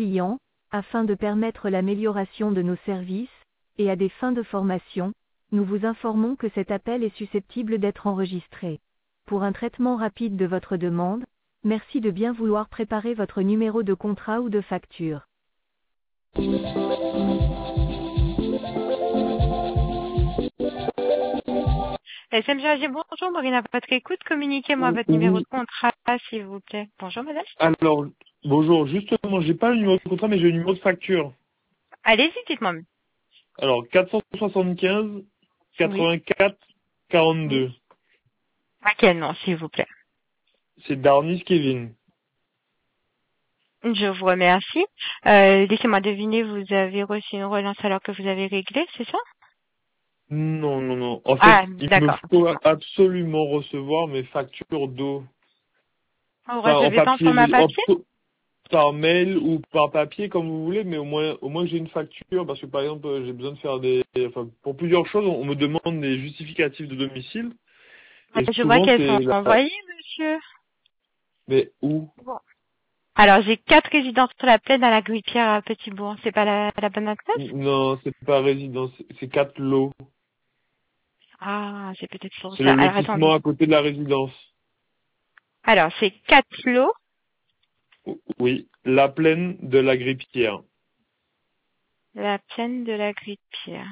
clients, afin de permettre l'amélioration de nos services, et à des fins de formation, nous vous informons que cet appel est susceptible d'être enregistré. Pour un traitement rapide de votre demande, merci de bien vouloir préparer votre numéro de contrat ou de facture. SMGAG, bonjour, Marine à votre écoute. Communiquez-moi votre numéro de contrat, s'il vous plaît. Bonjour, madame. Alors, bonjour, justement, j'ai pas le numéro de contrat, mais j'ai le numéro de facture. Allez-y, dites-moi. Alors, 475 84 42. À quel nom, s'il vous plaît? C'est Darnis Kevin. Je vous remercie. Laissez-moi deviner, vous avez reçu une relance alors que vous avez réglé, c'est ça? Non. En fait, il me faut absolument recevoir mes factures d'eau. Vous recevez pas en format papier? Par mail ou par papier, comme vous voulez, mais au moins j'ai une facture, parce que par exemple, j'ai besoin de faire pour plusieurs choses, on me demande des justificatifs de domicile. Et je vois qu'elles sont envoyées, monsieur. Mais où? Bon. Alors, j'ai 4 résidences sur la plaine à la Guipierre à Petit-Bourg. C'est pas la bonne adresse? Non, c'est pas résidence, c'est 4 lots. Ah, c'est peut-être sur ça. C'est le lotissement à côté de la résidence. Alors, c'est 4 lots. Oui, la plaine de la Guipierre. La plaine de la Guipierre.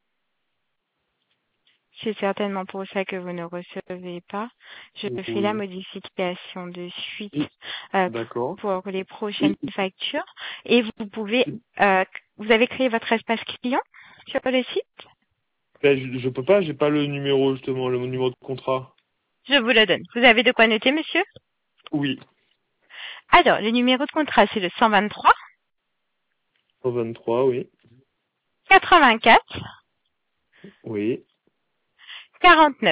C'est certainement pour ça que vous ne recevez pas. Je fais la modification de suite pour les prochaines factures. Et vous pouvez, vous avez créé votre espace client sur le site? Je peux pas, j'ai pas le numéro justement, le numéro de contrat. Je vous le donne. Vous avez de quoi noter, monsieur? Oui. Alors, le numéro de contrat, c'est le 123. 123, oui. 84. Oui. 49.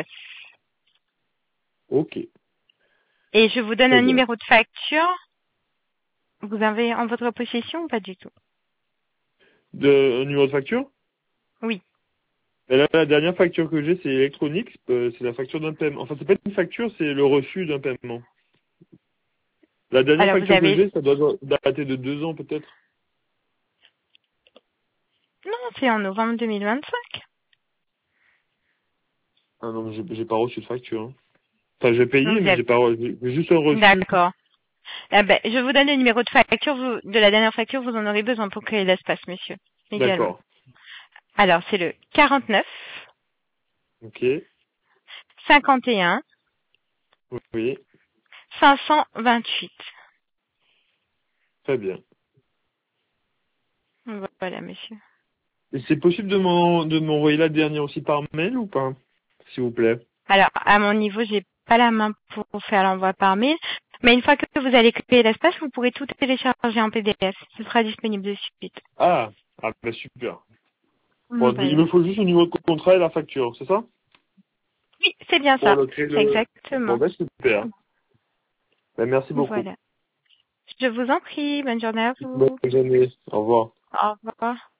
Ok. Et je vous donne un numéro de facture. Vous avez en votre possession ou pas du tout? Un numéro de facture? Oui. Et là, la dernière facture que j'ai, c'est électronique, c'est la facture d'un paiement. Enfin, c'est pas une facture, c'est le reçu d'un paiement. La dernière facture que j'ai, ça doit dater de 2 ans peut-être. Non, c'est en novembre 2025. Ah non, j'ai pas reçu de facture. Hein. Enfin, j'ai payé, mais j'ai juste un reçu. D'accord. Je vous donne le numéro de facture, de la dernière facture, vous en aurez besoin pour créer l'espace, monsieur. D'accord. Alors, c'est le 49. Ok. 51. Oui. 528. Très bien. Voilà, monsieur. Et c'est possible de m'envoyer la dernière aussi par mail ou pas, s'il vous plaît? Alors, à mon niveau, j'ai pas la main pour faire l'envoi par mail. Mais une fois que vous allez créer l'espace, vous pourrez tout télécharger en PDF. Ce sera disponible de suite. Ah, super. Bon, il me faut juste le numéro de contrat et la facture, c'est ça? Oui, c'est bien ça. Bon, Exactement. super. Merci beaucoup. Voilà. Je vous en prie. Bonne journée à vous. Bonne journée. Au revoir. Au revoir.